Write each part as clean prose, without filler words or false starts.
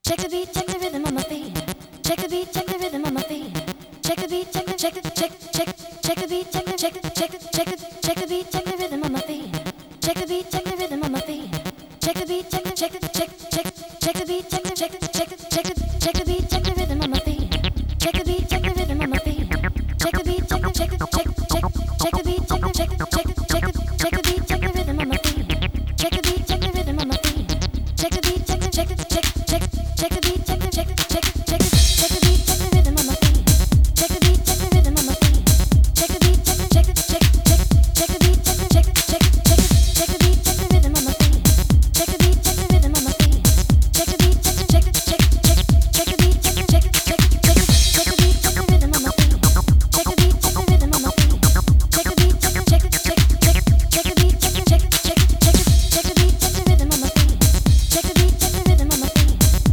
Check the beat, check the rhythm on my feet. Check the beat, check the rhythm on my feet. Check the beat, check the check the check check check the beat, check the check the check the check the check the beat, check the rhythm on my feet. Check the beat, check the rhythm on my feet. Check the beat, check the check the check check check the beat, check the check the check the check the check the beat, check the rhythm on my feet. Check the beat, check the rhythm on my feet. Check the beat, check the check the check check check the beat, check the check the check the check the check the beat, check the rhythm on my feet. Check the beat, check the rhythm on my feet. Check the beat, check the check the check check check the beat, check the check the check check check the beat, check the rhythm on my feet. Check the beat, check the rhythm on my feet. Check the beat, check the check the check check check the beat, check the check the check check check the beat, check the rhythm on my feet. Check the beat, check the rhythm on my feet. Check the beat, check the check the check check check the beat, check the check the check check check the beat, check the rhythm on my feet. Check the beat, check the rhythm on my feet. Check the beat, check the check the check check check the beat, check the check the check check check the beat, check the rhythm on my feet. Check the beat, check the rhythm on my feet.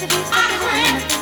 check the beat, check the rhythm on my feet.